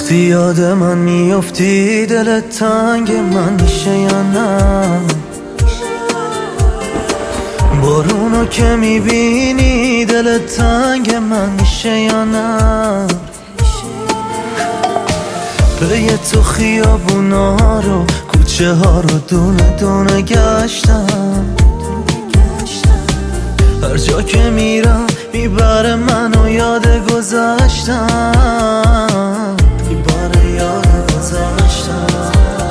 وقتی یاد من میافتی دلت تنگ من میشه یا نه؟ بارونو که میبینی دلت تنگ من میشه یا نه؟ پی تو خیابونا رو کوچه ها رو دونه دونه گشتم، هر جا که میرم میبره منو یاد گذشتم، میبره یاد گذشتم.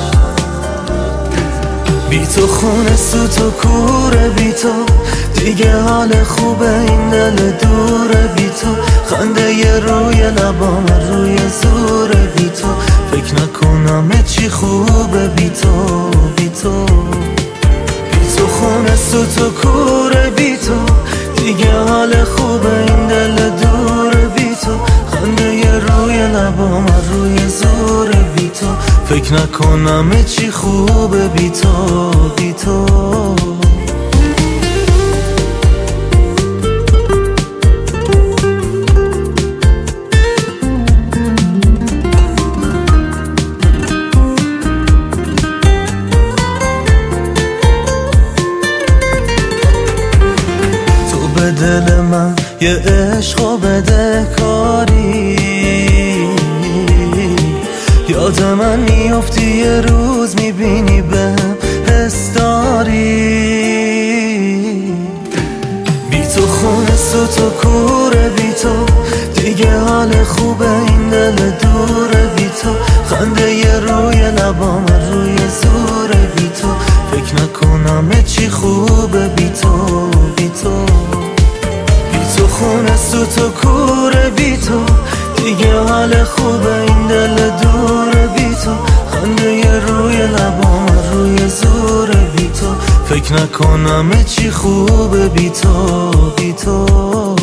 بی تو خونه سوت و کوره، بی تو دیگه حال خوبه این دل دوره، بی تو خنده ی روی لبام روی زوره، بی تو فکر نکنم چی خوبه، بی تو بی تو بی تو خونه سوت و کوره، بی تو دیگه حال خوبه این دل دوره، بی تو خنده ی روی لبام روی زوره، بی تو فکر نکنم چی خوبه، بی تو بی تو. به دل من یه عشق و بده کاری، یاد من میافتی یه روز میبینی بهم حس داری، بی تو خونه سوت و کوره، بی تو دیگه حال خوبه این دل دوره، بی تو خنده ی روی لبام روی زوره، بی تو فکر نکنم چی خوبه، بی تو بی تو تو خونه سوت و کوره، بی تو دیگه حال خوبه این دل دوره، بی تو خنده ی روی لبام روی زوره، بی تو فکر نکنم چی خوبه، بی تو بی تو.